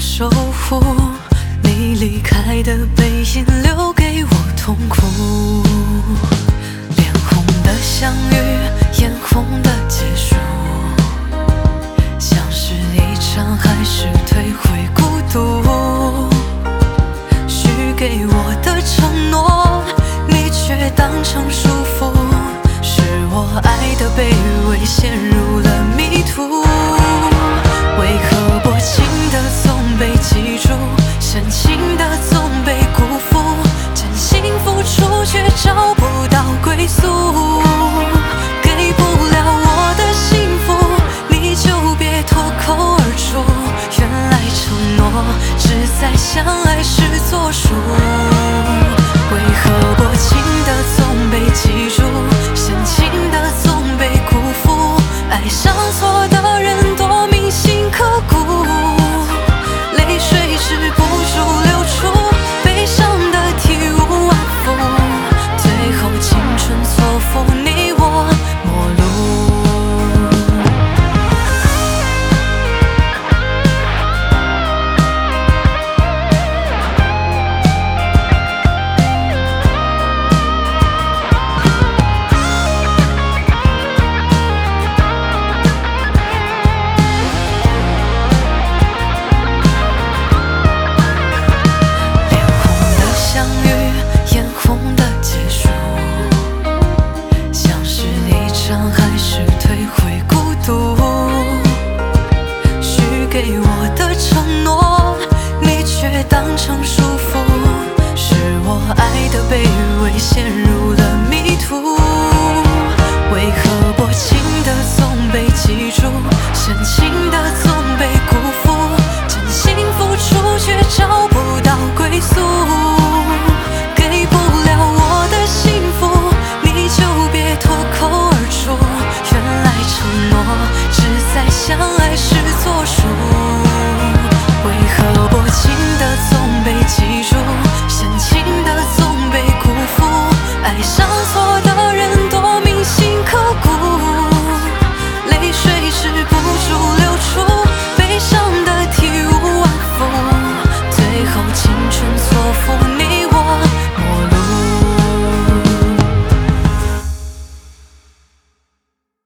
守护，你离开的背影留给我痛苦。脸红的相遇，眼红的结束，像是一场还是退回孤独。许给我的承诺，你却当成束缚，是我爱的卑微陷入了迷途。为何薄情的总被记住，深情的总被辜负，真心付出却找不到归宿。给不了我的幸福，你就别脱口而出，原来承诺只在相爱时作数。为何薄情的总被记住，深情的总被辜负，爱上错的人多铭心刻骨，泪水止不住流出，悲伤的体无完肤，最后青春错付，你我陌路。还是退回孤独，许给我的承诺，你却当成束缚，是我爱的卑微陷入